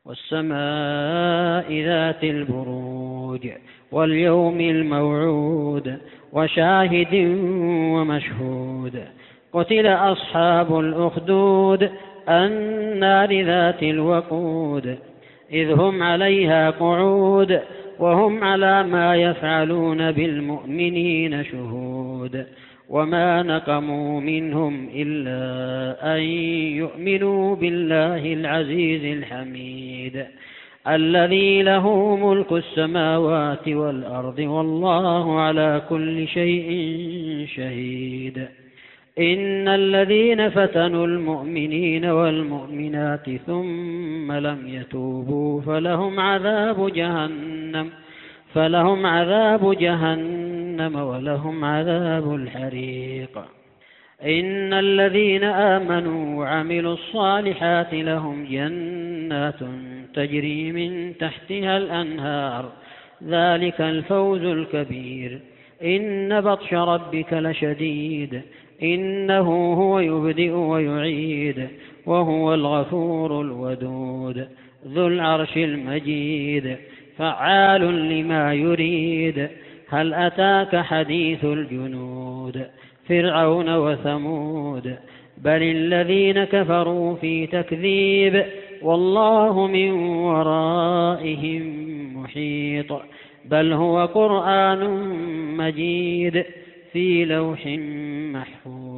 والسماء ذات البروج واليوم الموعود وشاهد ومشهود قتل أصحاب الأخدود النار ذات الوقود إذ هم عليها قعود وهم على ما يفعلون بالمؤمنين شهود وما نقموا منهم إلا أن يؤمنوا بالله العزيز الحميد الذي له ملك السماوات والأرض والله على كل شيء شهيد إن الذين فتنوا المؤمنين والمؤمنات ثم لم يتوبوا فلهم عذاب جهنم ولهم عذاب الحريق إن الذين آمنوا وعملوا الصالحات لهم جنات تجري من تحتها الأنهار ذلك الفوز الكبير إن بطش ربك لشديد إنه هو يبدئ ويعيد وهو الغفور الودود ذو العرش المجيد فعال لما يريد هل أتاك حديث الجنود فرعون وثمود بل الذين كفروا في تكذيب والله من ورائهم محيط بل هو قرآن مجيد في لوح محفوظ